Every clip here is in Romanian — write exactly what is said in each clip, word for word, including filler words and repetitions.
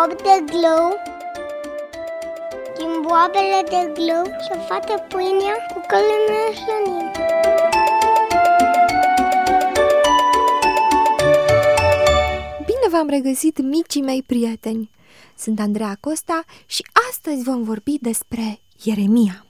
bob de glou, din boabele de glou se face pâinea cu care ne hrănim. Bine v-am regăsit, micii mei prieteni! Sunt Andreea Costa și astăzi vom vorbi despre Ieremia.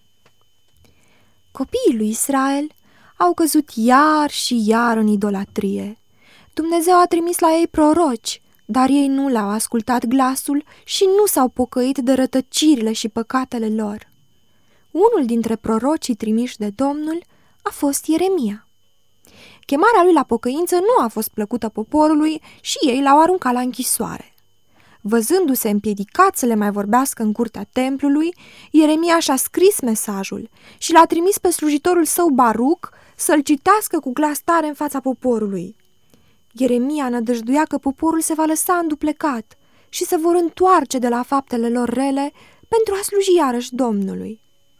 Copiii lui Israel au căzut iar și iar în idolatrie. Dumnezeu a trimis la ei proroci, dar ei nu le-au ascultat glasul și nu s-au pocăit de rătăcirile și păcatele lor. Unul dintre prorocii trimiși de Domnul a fost Ieremia. Chemarea lui la pocăință nu a fost plăcută poporului și ei l-au aruncat la închisoare. Văzându-se împiedicat să le mai vorbească în curtea templului, Ieremia și-a scris mesajul și l-a trimis pe slujitorul său Baruc să-l citească cu glas tare în fața poporului. Ieremia nădăjduia că poporul se va lăsa înduplecat și se vor întoarce de la faptele lor rele pentru a sluji iarăși Domnului.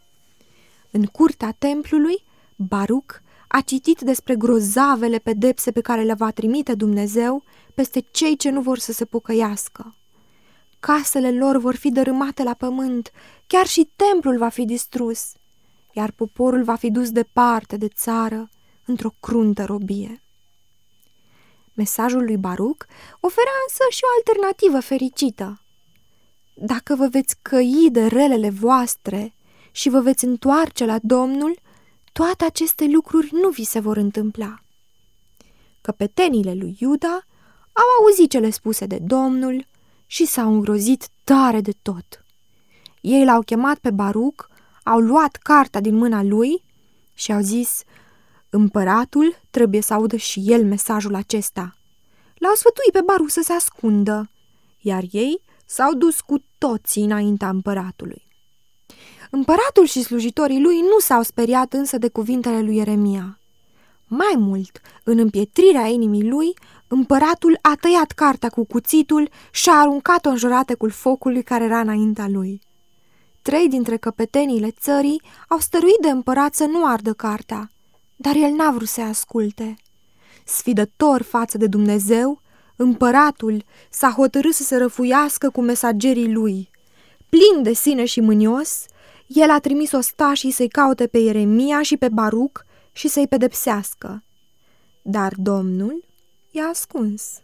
În curtea templului, Baruc a citit despre grozavele pedepse pe care le va trimite Dumnezeu peste cei ce nu vor să se pocăiască. Casele lor vor fi dărâmate la pământ, chiar și templul va fi distrus, iar poporul va fi dus departe de țară, într-o cruntă robie. Mesajul lui Baruc oferea însă și o alternativă fericită. Dacă vă veți căi de relele voastre și vă veți întoarce la Domnul, toate aceste lucruri nu vi se vor întâmpla. Căpetenile lui Iuda au auzit cele spuse de Domnul și s-au îngrozit tare de tot. Ei l-au chemat pe Baruc, au luat cartea din mâna lui și au zis: împăratul trebuie să audă și el mesajul acesta. L-au sfătuit pe Baruc să se ascundă, iar ei s-au dus cu toții înaintea împăratului. Împăratul și slujitorii lui nu s-au speriat însă de cuvintele lui Ieremia. Mai mult, în împietrirea inimii lui, împăratul a tăiat cartea cu cuțitul și a aruncat-o în joratecul focului care era înaintea lui. Trei dintre căpeteniile țării au stăruit de împărat să nu ardă cartea, dar el n-a vrut să-i asculte. Sfidător față de Dumnezeu, împăratul s-a hotărât să se răfuiască cu mesagerii lui. Plin de sine și mânios, el a trimis ostașii să-i caute pe Ieremia și pe Baruc și să-i pedepsească. Dar Domnul i-a ascuns.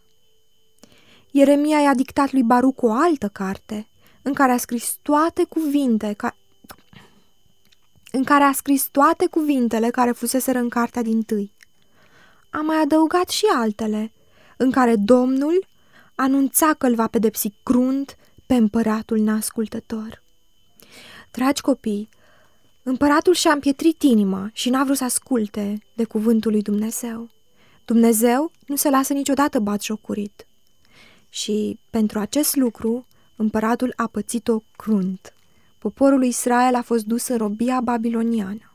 Ieremia i-a dictat lui Baruc o altă carte, în care a scris toate cuvinte ca... în care a scris toate cuvintele care fuseseră în cartea dintâi. A mai adăugat și altele, în care Domnul anunța că îl va pedepsi crunt pe împăratul neascultător. Dragi copii, împăratul și-a împietrit inima și n-a vrut să asculte de cuvântul lui Dumnezeu. Dumnezeu nu se lasă niciodată batjocorit. Și pentru acest lucru, împăratul a pățit-o crunt. Poporul lui Israel a fost dus în robia babiloniană.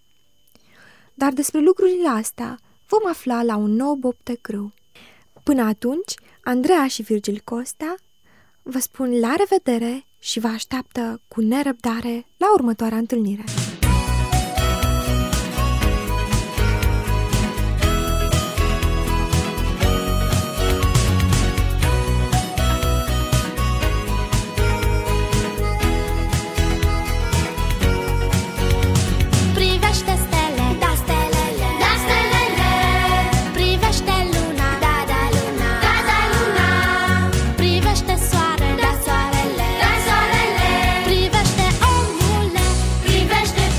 Dar despre lucrurile astea vom afla la un nou bob de grâu. Până atunci, Andreea și Virgil Costa vă spun la revedere și vă așteaptă cu nerăbdare la următoarea întâlnire. Privește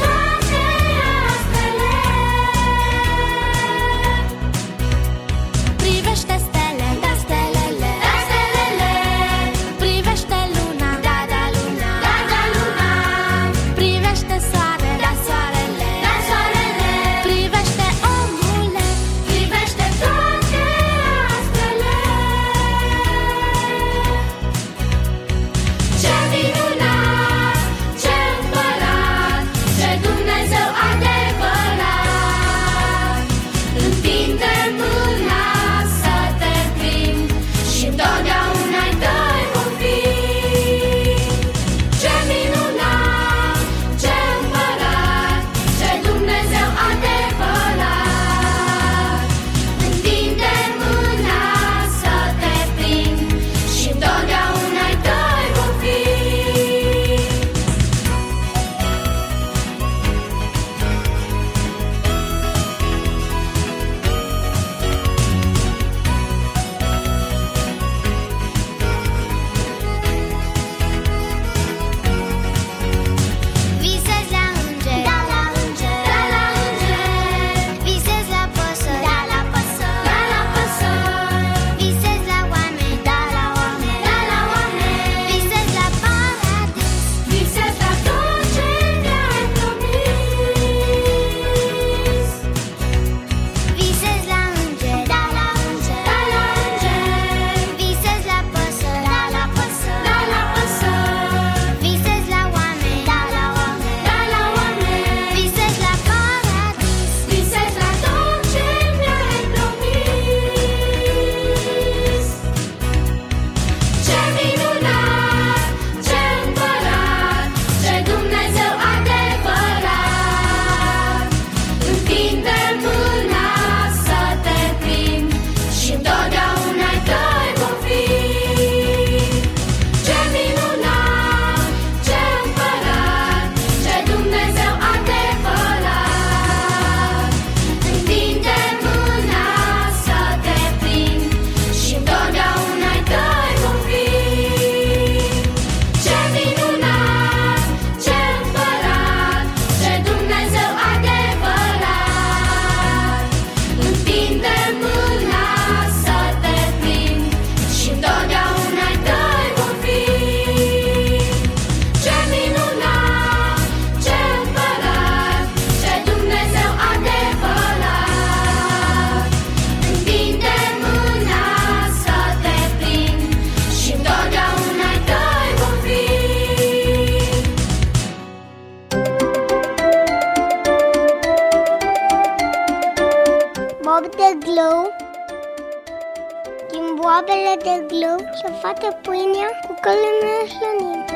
bob de glou, ghimboabele de glou și o fată pâinea cu călăne slănin.